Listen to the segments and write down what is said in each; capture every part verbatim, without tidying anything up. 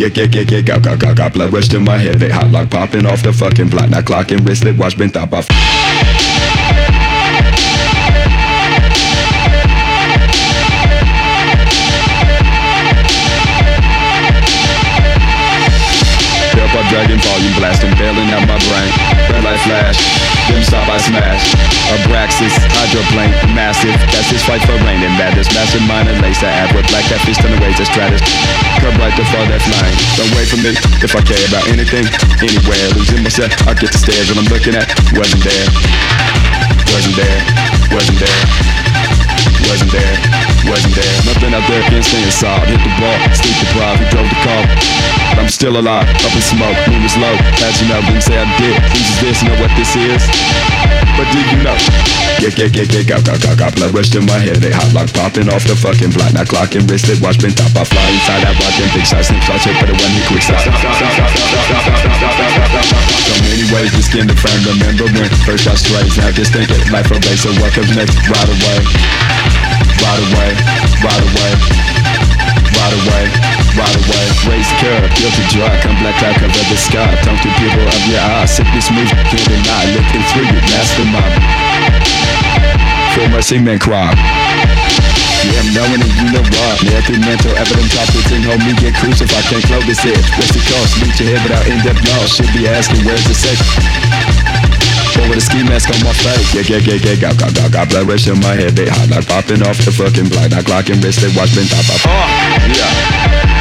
get, get, get, get, got, got, got, got blood rush to my head. They hot like popping off the fucking block. Now clock and wristlet watch been top off. Dragon volume blasting, bailing out my brain. Red light flash, dim stop I smash. Abraxas, hydroplane, massive. That's his fight for rain and madness. Massive mind and lace that ad with black catfish on the ways of stratus. Come right to fall that flying. Don't wait for me if I care about anything, anywhere. Losing myself, I get the stares when I'm looking at. Wasn't there, wasn't there, wasn't there, wasn't there, wasn't there. Nothing out there can stay inside. Hit the ball, sleep deprived, who drove the car? I'm still alive, up in smoke, moon is low. As you know, didn't say I did. Who's this, know what this is? But do you know? Get, get, get, get, got, got, got, got blood rush to my head. They hot like popping off the fucking block. Now clock and wristlet, watch been top. I fly inside, I rock and big shots, snip shots, hit for the one he quick stop. So many ways to skin the frame. Remember when first I strayed. Now just think it, life or base. So what comes next? Right away, right away, right away, right away, right away. Raise the curve, guilty dry. Come black cloud, cover the sky. Tongue to people of your eyes. Sickness moves, can't deny. Looking through you, mastermind. For mercy, men cry. Yeah, I'm knowing it, you know why. Yeah, through mental evidence, operating, hold me, get crucified. Can't close this head. What's the cost? Meet your head without in-depth knowledge. Should be asking, where's the safe? Or with a ski mask on my face. Yeah, yeah, yeah, yeah, got, got, got, got blood rush in my head. They hot like popping off the fucking block. Now clock and wrist, they watch been top off. Oh, yeah.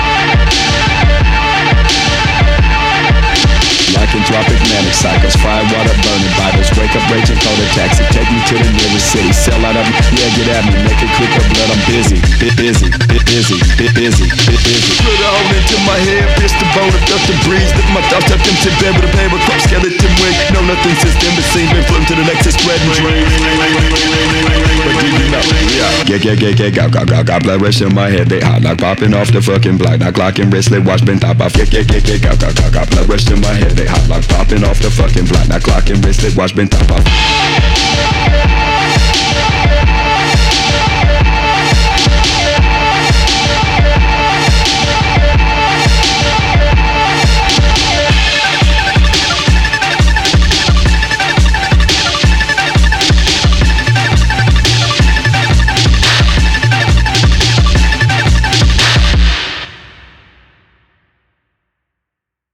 Lycanthropic manic cycles, fire water burning Bibles, wake up raging, call a taxi, take me to the nearest city, sell out of me, yeah get at me, make it quick up blood, I'm busy, bit busy, bit busy, bit busy, bit busy. Put a hole into my head, pierce the bone, I felt the breeze, lift my thoughts up into bed with a paper crop skeleton wig, know nothing since then but seen, been floating to the next spreading dreams. But do you know, yeah. Get, get, get, get, got, got, got, got blood rush in my head, they hot like popping off the fucking block, now clock and wristlet, watch been top off, get, get, get, get, got, got, got, got blood rush in my head, they hot like popping off the fucking block. Now clock and wristlet, watch been top off.